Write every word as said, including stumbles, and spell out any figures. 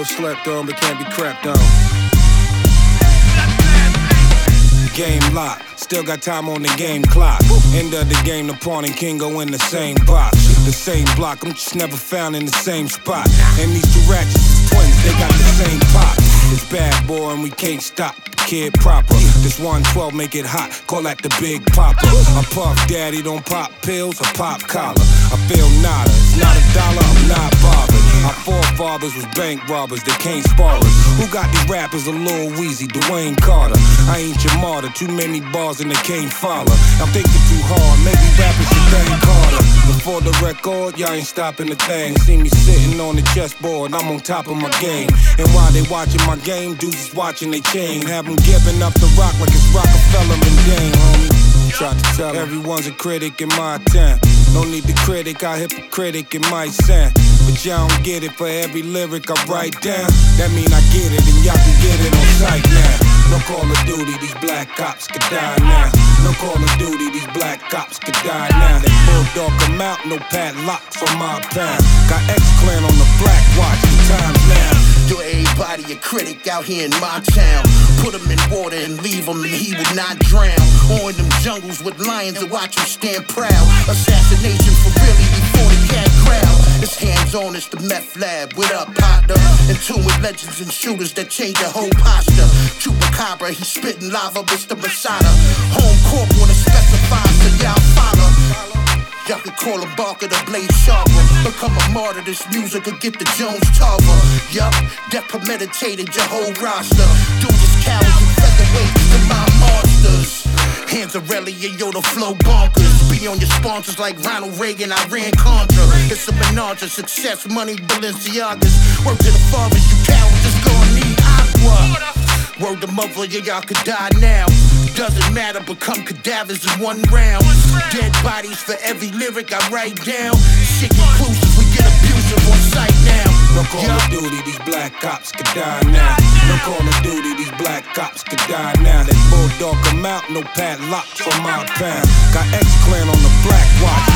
well slept on, but can't be crept on. Game locked, still got time on the game clock. End of the game, the pawn and king go in the same box. The same block, I'm just never found in the same spot. And these two ratchets is twins, they got the same pop. It's bad boy and we can't stop, kid proper. This one twelve make it hot, call that the big popper. I puff daddy, don't pop pills, I pop collar. I feel nada, it's not a dollar, I'm not bothered. Our forefathers was bank robbers, they can't spar us. Who got these rappers a Lil Weezy, Dwayne Carter? I ain't your martyr, too many bars and they can't follow. I'm thinking too hard, maybe rappers should thank Carter. Before the record, y'all ain't stopping the thing. See me sitting on the chessboard, I'm on top of my game. And while they watching my game, dudes is watching they chain. Have them giving up the rock like it's Rockefeller and Dame, homie. Tried to tell everyone's a critic in my time. No need to critic, I hypocritic in my sound. But y'all don't get it for every lyric I write down. That mean I get it and y'all can get it on sight now. No Call of Duty, these black cops could die now. No Call of Duty, these black cops could die now. They bulldog them out, no padlocks on my pound. Got X-Clan on the black watch, the time's now. Do everybody a critic out here in my town. Put him in water and leave him and he will not drown. Or in them jungles with lions and watch him stand proud. Assassination for really before the cat crowd. It's hands on, it's the meth lab. What up, partner? And two with legends and shooters that change your whole posture. Chupacabra, he spitting lava, it's the Masada. Home court wanna specify, so y'all follow. Y'all can call him Barker, the blade sharper. Become a martyr, this music could get the Jones Tarver. Yup, death premeditated your whole roster. Dudes is cowards and featherweights to my monsters. Hands are Relly and Yoda flow bonkers. Be on your sponsors like Ronald Reagan, I ran Contra. It's a menage of success, money, Balenciagas. Work to the fathers, you cowards just gonna need aqua. Word to mother, yeah, y'all could die now. Doesn't matter, become cadavers in one round. Dead bodies for every lyric I write down. Shit conclusive, we get abusive on sight now. No Call of Duty, these black cops could die now. No Call of Duty, these black cops could die now. They bulldog them out, no padlocks on my pound. Got X-Clan on the black watch.